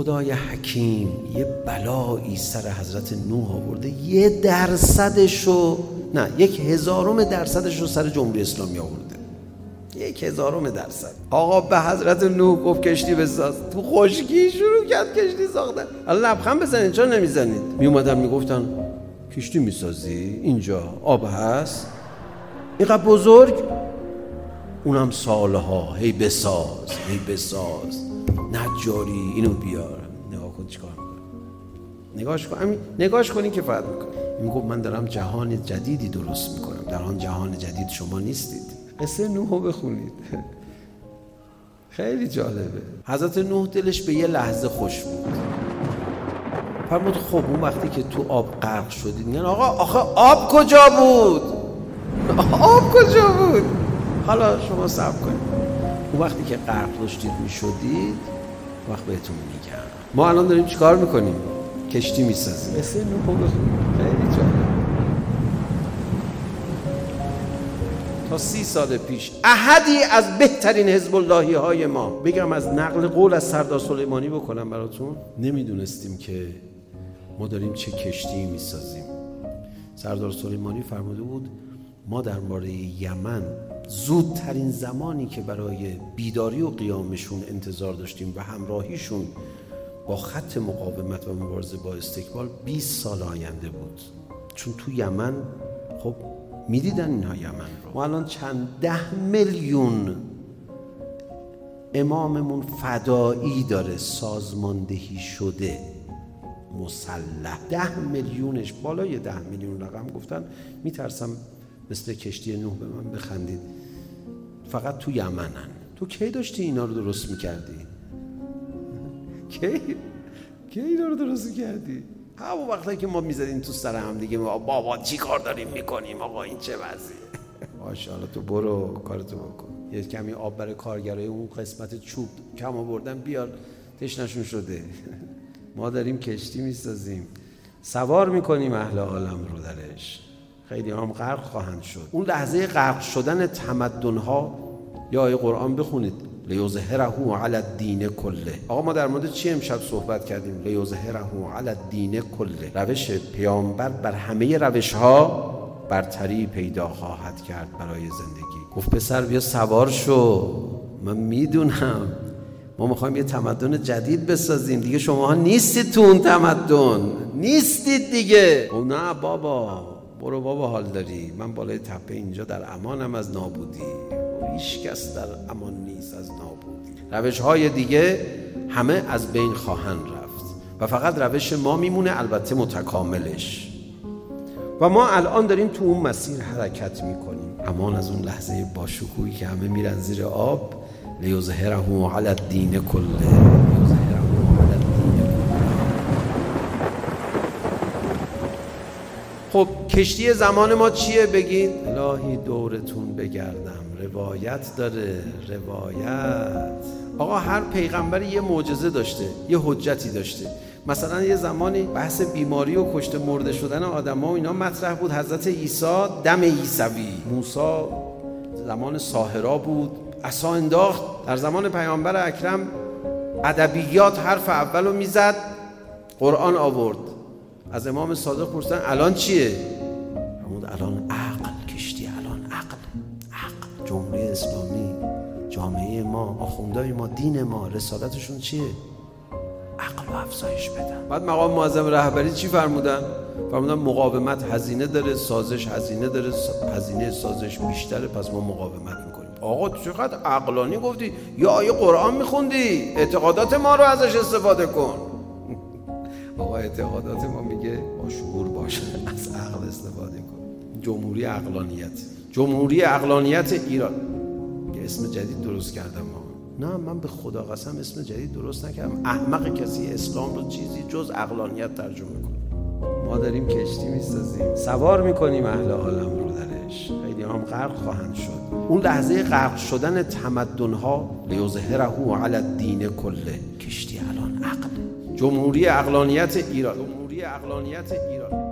خدای حکیم یه بلایی سر حضرت نوح آورده، 1% نه 1/1000% سر جمهوری اسلامی آورده. 1/1000%. آقا به حضرت نوح گفت کشتی بساز، تو خشکی شروع کرد کشتی ساختن. حالا لبخند بزنید، چرا نمیزنید؟ می اومدن میگفتن کشتی میسازی؟ اینجا آب هست اینقدر بزرگ، اونم سالها هی بساز نجاری اینو بیار. نگاه کن چیکار میکنه، نگاش کنی که فرق میکنه. میگفت من دارم جهان جدیدی درست میکنم، در آن جهان جدید شما نیستید. قصه نوحو بخونید خیلی جالبه. حضرت نوح دلش به یه لحظه خوش بود، فرمود خب اون وقتی که تو آب غرق شدید، میگن آقا آخه آب کجا بود؟ آب کجا بود؟ حالا شما صبر کنید، اون وقتی که غرق داشتید میشدید وقت بهتون میگم. ما الان داریم چیکار میکنیم؟ کشتی میسازیم. مثل نوحو بخونیم، خیلی جالب. تا 30 سال پیش احدی از بهترین حزب اللهی های ما، بگم از نقل قول از سردار سلیمانی بکنم براتون، نمیدونستیم که ما داریم چه کشتی میسازیم. سردار سلیمانی فرموده بود ما درباره یمن زودترین زمانی که برای بیداری و قیامشون انتظار داشتیم و همراهیشون با خط مقاومت و مبارزه با استکبار 20 سال آینده بود. چون تو یمن خب میدیدن اینها یمن رو. ما الان چند 10 میلیون اماممون فدایی داره، سازماندهی شده، مسلح. 10 میلیونش، بالای 10 میلیون رقم گفتن. میترسم مثل کشتی نوح به من بخندید. فقط تو یمنن. تو کی داشتی اینا رو درست میکردی؟ کی اینا رو درست کردی؟ همون وقتی که ما میزدیم تو سر هم دیگه، بابا چی کار داریم میکنیم، آقا این چه وضعیه؟ ماشاءالله تو برو کارتو بکن. یه کمی آب برای کارگرای اون قسمت چوب کم آوردن بیار، تشنشون شده. ما داریم کشتی میسازیم، سوار میکنیم اهل عالم رو درش. خیلی هم غرق خواهند شد. اون لحظه غرق شدن تمدن‌ها، یا آیه قرآن بخونید لیظهره علی الدین کله. آقا ما در مورد چی امشب صحبت کردیم؟ لیظهره علی الدین کله. روش پیامبر بر همه روش‌ها برتری پیدا خواهد کرد برای زندگی. گفت پسر بیا سوار شو، من میدونم ما میخوایم یه تمدن جدید بسازیم، دیگه شماها نیستید تو اون تمدن، نیستید دیگه. او نه بابا، برو بابا حال داری، من بالای تپه اینجا در امانم از نابودی، هیچ کس در امان نیست از نابودی. روش‌های دیگه همه از بین خواهند رفت و فقط روش ما میمونه، البته متکاملش. و ما الان داریم تو اون مسیر حرکت میکنیم. امان از اون لحظه باشکوهی که همه میرن زیر آب. لیظهره علی الدین کله. خب کشتی زمان ما چیه بگید؟ الهی دورتون بگردم. روایت داره، روایت. آقا هر پیغمبری یه معجزه داشته، یه حجتی داشته. مثلا یه زمانی بحث بیماری و کشته مرده شدن آدم‌ها و اینا مطرح بود. حضرت عیسی دم عیسوی، موسی زمان ساحرا بود، عصا انداخت. در زمان پیامبر اکرم ادبیات حرف اولو میزد، قرآن آورد. از امام صادق پرسیدن الان چیه؟ فرمود الان عقل، کشتی الان عقل. جمهوری اسلامی، جامعه ما، آخوندهای ما، دین ما، رسالتشون چیه؟ عقل و افزایش بدن. بعد مقام معظم رهبری چی فرمودن؟ فرمودن مقاومت هزینه داره، سازش هزینه داره، هزینه سازش بیشتره، پس ما مقاومت میکنیم. آقا چقدر عقلانی گفتی، یا آیه قرآن میخوندی، اعتقادات ما رو ازش استفاده کن. آقا اعتقادات ما میگه با شعور باشه، از عقل استفاده کن. جمهوری عقلانیت، جمهوری عقلانیت ایران که اسم جدید درست کردم. نه من به خدا قسم اسم جدید درست نکردم. احمق کسی اسلام رو چیزی جز عقلانیت ترجمه کنه. ما داریم کشتی میسازیم، سوار میکنیم اهل عالم رو درش. خیلی هم غرق خواهند شد. اون لحظه غرق شدن تمدن‌ها لیظهره علی الدین کله. کشتی الان عقل. جمهوری عقلانیت ایران، جمهوری عقلانیت ایران.